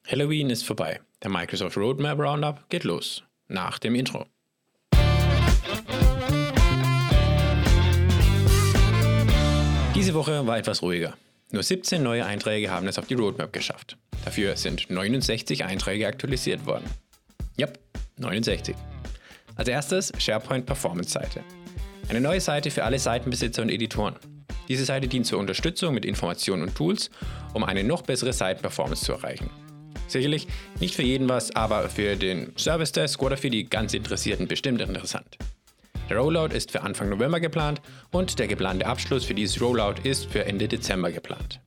Halloween ist vorbei. Der Microsoft Roadmap Roundup geht los. Nach dem Intro. Diese Woche war etwas ruhiger. Nur 17 neue Einträge haben es auf die Roadmap geschafft. Dafür sind 69 Einträge aktualisiert worden. Yep, 69. Als erstes SharePoint Performance Seite. Eine neue Seite für alle Seitenbesitzer und Editoren. Diese Seite dient zur Unterstützung mit Informationen und Tools, um eine noch bessere Seitenperformance zu erreichen. Sicherlich nicht für jeden was, aber für den Service Desk oder für die ganz Interessierten bestimmt interessant. Der Rollout ist für Anfang November geplant und der geplante Abschluss für dieses Rollout ist für Ende Dezember geplant.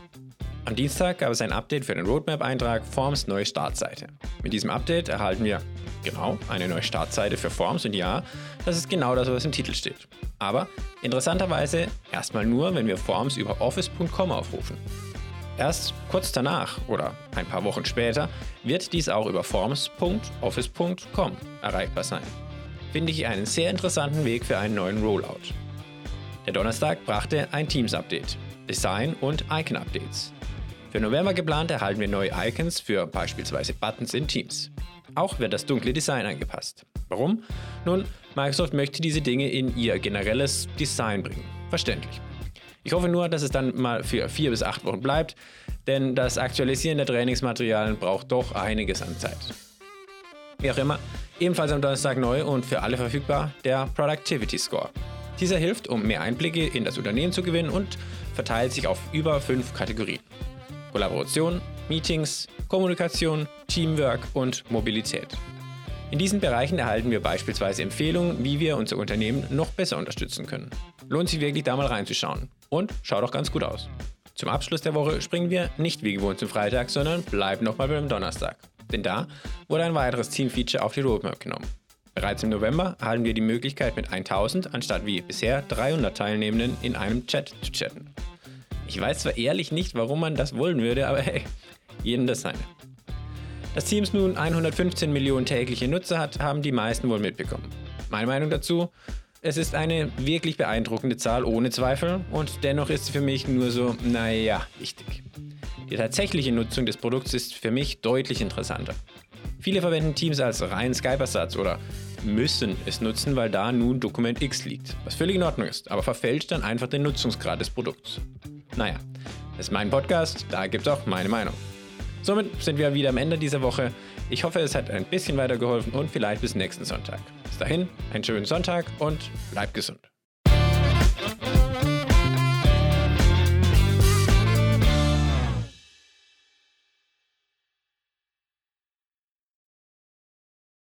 Am Dienstag gab es ein Update für den Roadmap-Eintrag Forms neue Startseite. Mit diesem Update erhalten wir eine neue Startseite für Forms und ja, das ist genau das, was im Titel steht. Aber interessanterweise erstmal nur, wenn wir Forms über office.com aufrufen. Erst kurz danach oder ein paar Wochen später wird dies auch über forms.office.com erreichbar sein. Finde ich einen sehr interessanten Weg für einen neuen Rollout. Der Donnerstag brachte ein Teams-Update, Design- und Icon-Updates. Für November geplant erhalten wir neue Icons für beispielsweise Buttons in Teams. Auch wird das dunkle Design angepasst. Warum? Nun, Microsoft möchte diese Dinge in ihr generelles Design bringen. Verständlich. Ich hoffe nur, dass es dann mal für 4 bis 8 Wochen bleibt, denn das Aktualisieren der Trainingsmaterialien braucht doch einiges an Zeit. Wie auch immer, ebenfalls am Donnerstag neu und für alle verfügbar der Productivity Score. Dieser hilft, um mehr Einblicke in das Unternehmen zu gewinnen und verteilt sich auf über 5 Kategorien. Kollaboration, Meetings, Kommunikation, Teamwork und Mobilität. In diesen Bereichen erhalten wir beispielsweise Empfehlungen, wie wir unser Unternehmen noch besser unterstützen können. Lohnt sich wirklich, da mal reinzuschauen. Und schaut auch ganz gut aus. Zum Abschluss der Woche springen wir nicht wie gewohnt zum Freitag, sondern bleiben nochmal beim Donnerstag. Denn da wurde ein weiteres Team-Feature auf die Roadmap genommen. Bereits im November erhalten wir die Möglichkeit, mit 1000 anstatt wie bisher 300 Teilnehmenden in einem Chat zu chatten. Ich weiß zwar ehrlich nicht, warum man das wollen würde, aber hey, jedem das seine. Dass Teams nun 115 Millionen tägliche Nutzer hat, haben die meisten wohl mitbekommen. Meine Meinung dazu? Es ist eine wirklich beeindruckende Zahl, ohne Zweifel, und dennoch ist sie für mich nur so, wichtig. Die tatsächliche Nutzung des Produkts ist für mich deutlich interessanter. Viele verwenden Teams als reinen Skype-Ersatz oder müssen es nutzen, weil da nun Dokument X liegt, was völlig in Ordnung ist, aber verfälscht dann einfach den Nutzungsgrad des Produkts. Das ist mein Podcast, da gibt's auch meine Meinung. Somit sind wir wieder am Ende dieser Woche. Ich hoffe, es hat ein bisschen weitergeholfen und vielleicht bis nächsten Sonntag. Bis dahin, einen schönen Sonntag und bleibt gesund.